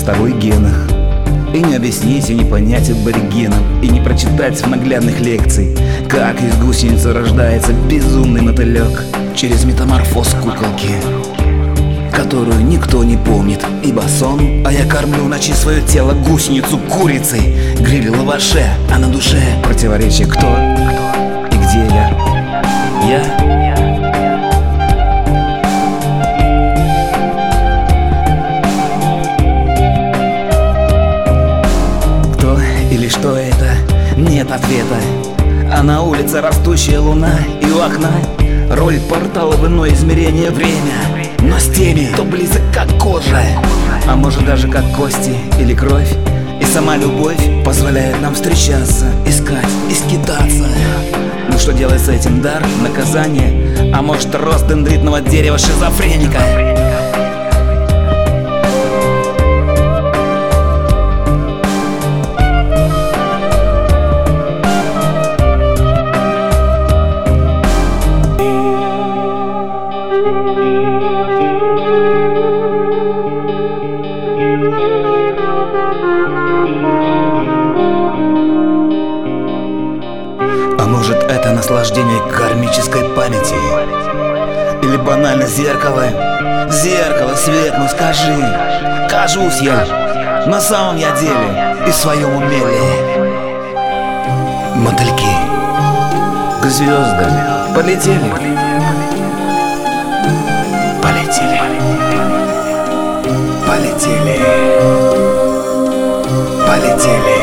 с тобой генах. И не объяснить, и не понять аборигенов, и не прочитать в наглядных лекций, как из гусеницы рождается безумный мотылек через метаморфоз куколки, которую никто не помнит, ибо сон. А я кормлю в ночи свое тело гусеницу курицей, гриль лаваше, а на душе противоречие: кто и где я? Кто или что это? Нет ответа. А на улице растущая луна, и у окна роль портала в иное измерение время, но с теми, кто близок как кожа, а может даже как кости или кровь. И сама любовь позволяет нам встречаться, искать и скитаться. Ну что делать с этим? Дар? Наказание? А может рост дендритного дерева шизофреника? А может это наслаждение кармической памяти? Или банально зеркало? Зеркало, свет, ну скажи, кажусь я на самом я деле и в своем уме ли? Мотыльки к звездам полетели. Полетели. Полетели. Полетели.